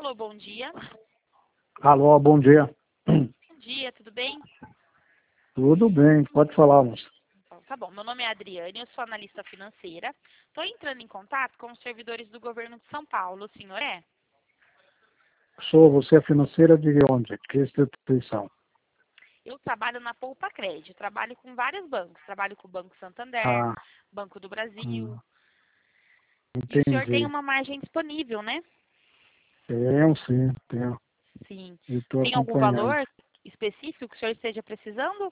Alô, bom dia. Alô, bom dia. Bom dia, tudo bem? Tudo bem, pode falar, moça. Então, tá bom, meu nome é Adriane, eu sou analista financeira. Estou entrando em contato com os servidores do governo de São Paulo, o senhor é? Você é financeira de onde? Que instituição? Eu trabalho na Poupa Crédito, trabalho com vários bancos. Trabalho com o Banco Santander, Ah, Banco do Brasil. hum, E o senhor tem entendi. uma margem disponível, né? Tenho, sim, tenho. Sim. Eu estou Tem algum acompanhando. valor específico que o senhor esteja precisando?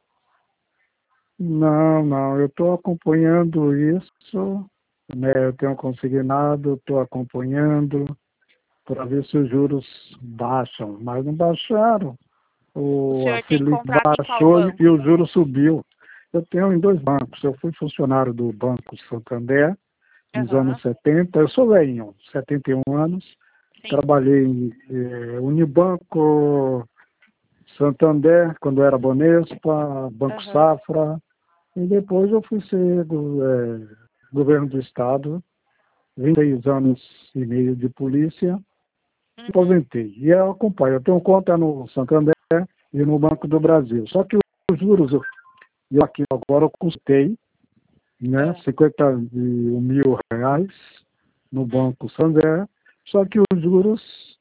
Não, eu estou acompanhando isso, né? Eu tenho consignado, estou acompanhando para ver se os juros baixam, mas não baixaram. O A senhor tem Selic comprado em qual baixou e banco? o juro subiu. Eu tenho em dois bancos. Eu fui funcionário do Banco Santander nos anos Aham, 70. Eu sou velhinho, 71 anos. sim. Trabalhei em Unibanco, Santander, quando era Banespa, Banco Aham. Safra. E depois eu fui ser governo do Estado, 26 anos e meio de polícia, Uhum. aposentei. E eu acompanho. Eu tenho conta no Santander e no Banco do Brasil. Só que os juros, eu aqui agora eu custei, né, É. 51 mil reais no Hum. Banco Santander, só que os juros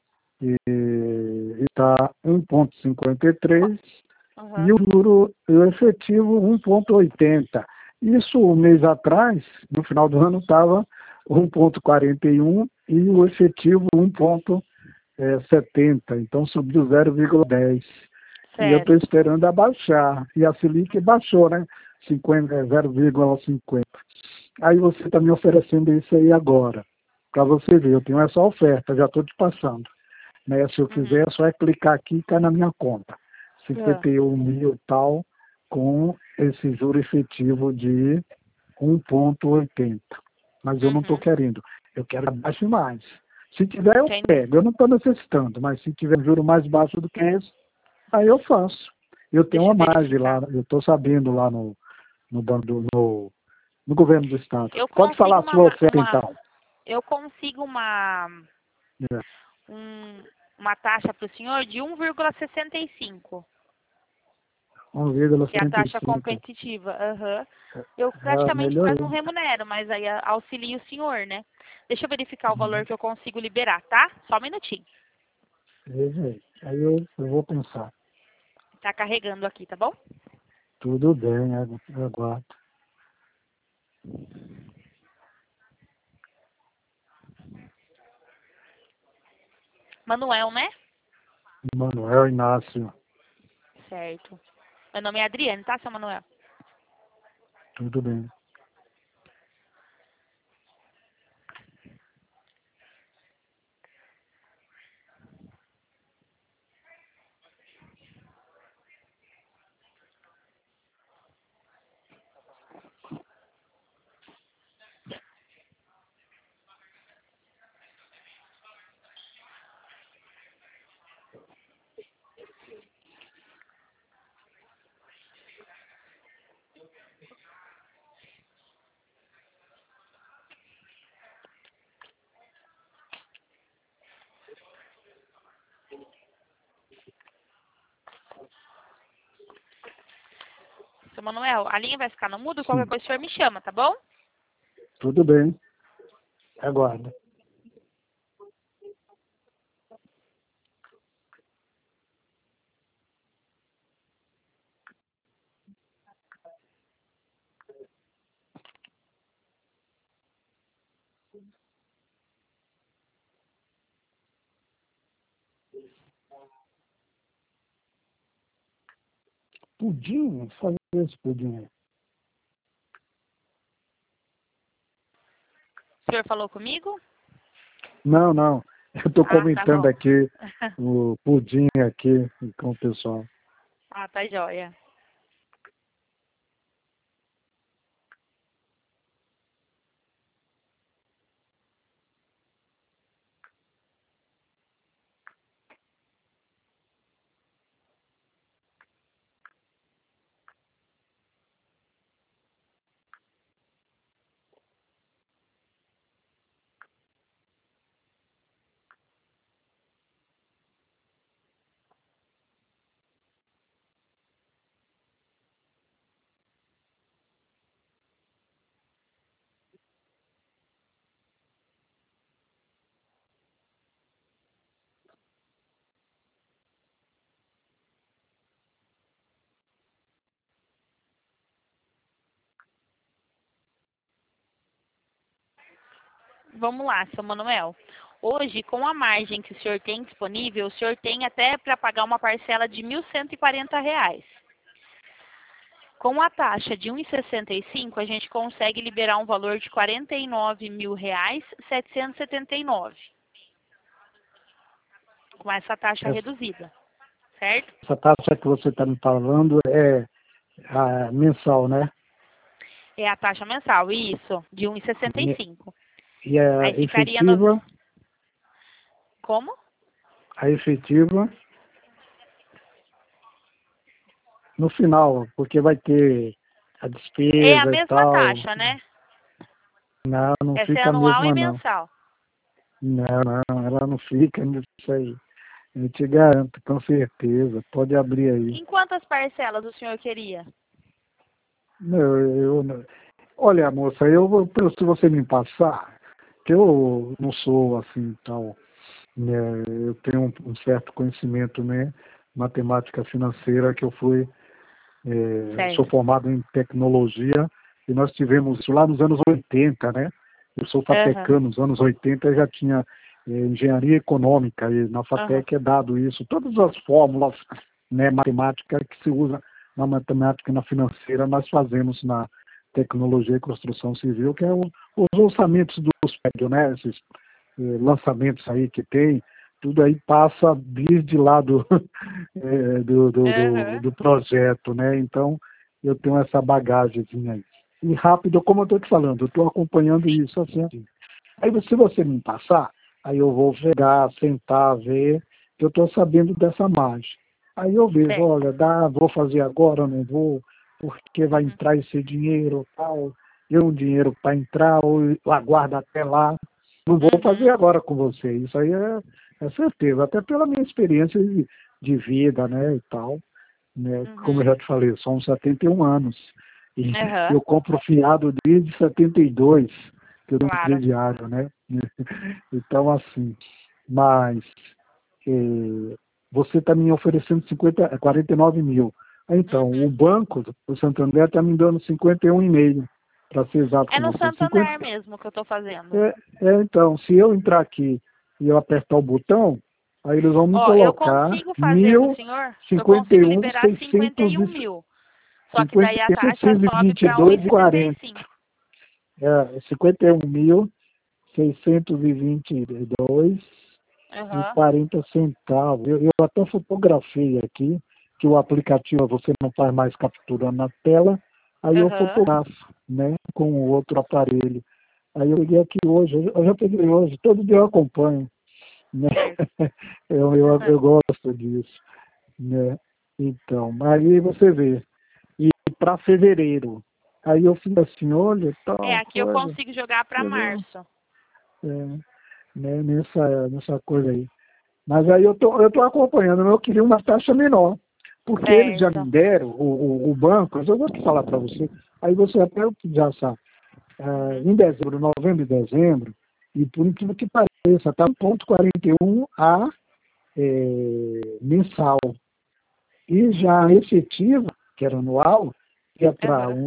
está 1,53 e Aham. o juro o efetivo 1,80. Isso um mês atrás, no final do ano, estava 1,41 e o efetivo 1,70. Então subiu 0,10. E eu estou Certo. esperando abaixar. E a Selic baixou, né? 50, 0,50. Aí você está me oferecendo isso aí agora. Para você ver, eu tenho essa oferta, já estou te passando. Né? Se eu Uhum. quiser, é só clicar aqui e cai na minha conta. Ah. 51 mil tal, com esse juro efetivo de 1,80. Mas eu não estou Uhum. querendo. Eu quero abaixo mais. Se tiver, eu Entendi. pego. Eu não estou necessitando, mas se tiver juro mais baixo do que esse, aí eu faço. Eu tenho Deixa uma eu margem lá, verificar. eu estou sabendo lá no, banco no governo do Estado. Eu Pode falar consigo a sua oferta, então. eu consigo É, uma taxa para o senhor de 1,65, que é a taxa 1,75. competitiva. Aham. Eu É, praticamente quase não melhorou. remunero, mas aí auxilio o senhor, né? Deixa eu verificar o valor Uhum. que eu consigo liberar, tá? Só um minutinho. Veja aí. Aí eu vou pensar. Tá carregando aqui, tá bom? Tudo bem, eu aguardo. Manuel, né? Manuel Inácio, Certo. Meu nome é Adriane, tá, seu Manuel? tudo bem. Seu Manuel, a linha vai ficar no mudo, qualquer Sim, coisa o senhor me chama, tá bom? tudo bem, aguardo. Pudim, fazer esse pudim aí. O senhor falou comigo? Não, eu estou Ah, tá comentando bom. aqui o pudim aqui com o pessoal. Ah, tá joia. Vamos lá, seu Manuel. Hoje, com a margem que o senhor tem disponível, o senhor tem até para pagar uma parcela de R$ 1.140. Com a taxa de 1,65, a gente consegue liberar um valor de R$ 49.779. Com essa taxa reduzida, certo? Essa taxa que você está me falando é mensal, né? É a taxa mensal, isso, de 1,65. E a Aí ficaria efetiva? Como? A efetiva no final, porque vai ter a É a despesa e mesma tal. taxa, né? Não Essa é fica a anual e mesma, não. mensal. Não, ela não fica nisso aí. Eu te garanto, com certeza. Pode abrir aí. Em quantas parcelas o senhor queria? Não. Olha, moça, se você me passar, que eu não sou assim tal, né? Eu tenho um certo conhecimento, né? Matemática financeira, que eu sou Certo. formado em tecnologia, e nós tivemos isso lá nos anos 80, né? Eu sou Aham. fatecano, nos anos 80 já tinha engenharia econômica, e na Aham. FATEC é dado isso. Todas as fórmulas, né, matemática que se usa na matemática e na financeira, nós fazemos na tecnologia e construção civil, que é os orçamentos dos prédios, né? Esses lançamentos aí que tem, tudo aí passa desde lá Aham. do projeto, né? Então, eu tenho essa bagagemzinha aí. E rápido, como eu estou te falando, eu estou acompanhando Sim. isso assim. Aí, se você me passar, aí eu vou chegar, sentar, ver, que eu estou sabendo dessa margem. Aí eu vejo, Certo. olha, vou fazer agora, não vou, porque vai Uhum. entrar esse dinheiro, tal, eu um dinheiro para entrar, ou eu aguardo até lá. Não vou fazer Uhum. agora com você, isso aí é certeza, até pela minha experiência de vida, né, e tal, né, como eu Uhum. já te falei, são 71 anos, e Aham. eu compro fiado desde 72, que eu tenho um Claro. crediário, né, então assim, mas você está me oferecendo 49 mil, então o Uhum. banco, o Santander, está me dando 51,5, para ser exato É com no você, 50. Santander mesmo que eu tô fazendo. Então, se eu entrar aqui e eu apertar o botão, aí eles vão me Ó, eu colocar consigo fazer pro mil senhor, eu cinquenta e consigo um liberar cinquenta seiscentos e e um mil. Só que cinquenta daí a e um taxa seiscentos e sobe vinte e para um e dois e setenta e 40. cinco. 51.622 Aham. 40 centavos. Eu até fotografei aqui, que o aplicativo você não faz mais capturando na tela, aí eu Aham. fotografo, né, com o outro aparelho. Aí eu peguei aqui hoje, eu já peguei hoje, todo dia eu acompanho, né? Certo. Eu gosto disso, né? Então, aí você vê. E para fevereiro, aí eu fiz assim, olha, É, tal aqui eu coisa, consigo jogar para entendeu? março. É, né, nessa coisa aí. Mas aí eu tô acompanhando, eu queria uma taxa menor, porque eles já Certo. me deram, o banco, eu vou te falar para você, aí você até já sabe, Uhum. em dezembro, novembro e dezembro, e por incrível que pareça, está 1,41 a mensal. E já a efetiva, que era anual, ia para Aham.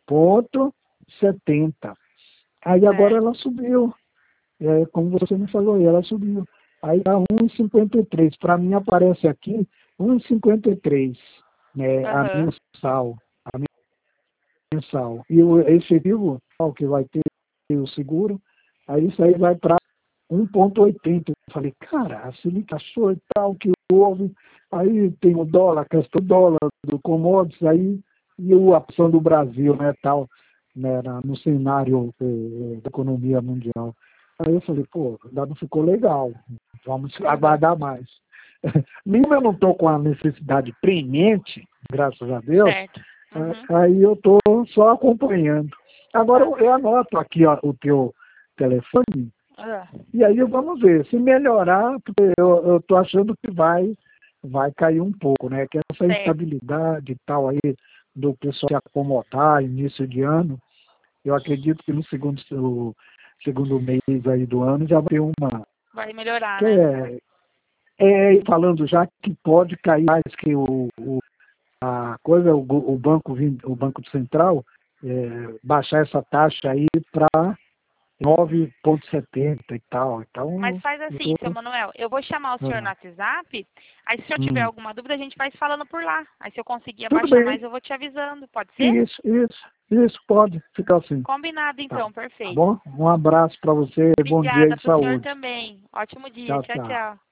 1,70. Aí agora Certo. ela subiu, como você me falou, ela subiu. Aí está 1,53. Para mim aparece aqui 1,53, né, a Aham. mensal. A mensal. E o efetivo, que vai ter o seguro, aí isso aí vai para 1,80. Eu falei, cara, a Selic achou e tal, que houve. Aí tem o dólar, a questão do dólar, do commodities, aí, e a ação do Brasil, né, tal, né, no cenário da economia mundial. Aí eu falei, pô, ainda não ficou legal, vamos Aham. aguardar mais. Mesmo eu não estou com a necessidade premente, graças a Deus, Certo. Uhum. aí eu estou só acompanhando. Agora Tá. eu anoto aqui ó, o teu telefone, Ah. e aí vamos ver, se melhorar, porque eu estou achando que vai cair um pouco, né? Que essa Certo. instabilidade e tal aí, do pessoal se acomodar, início de ano, eu acredito que no segundo mês aí do ano já vai ter uma. Vai melhorar, Que né? falando já que pode cair mais que a coisa, o Banco Central baixar essa taxa aí para 9,70 e tal. Então, Mas faz assim, seu Manuel, eu vou chamar o senhor no WhatsApp, aí se o senhor tiver alguma dúvida, a gente vai se falando por lá. Aí se eu conseguir Tudo abaixar bem. mais, eu vou te avisando, pode ser? Isso, pode ficar assim. Combinado então, Tá perfeito. bom? Um abraço para você, bom dia Obrigada e pro senhor saúde. também. Ótimo dia, Tchau, tchau, tchau. tchau.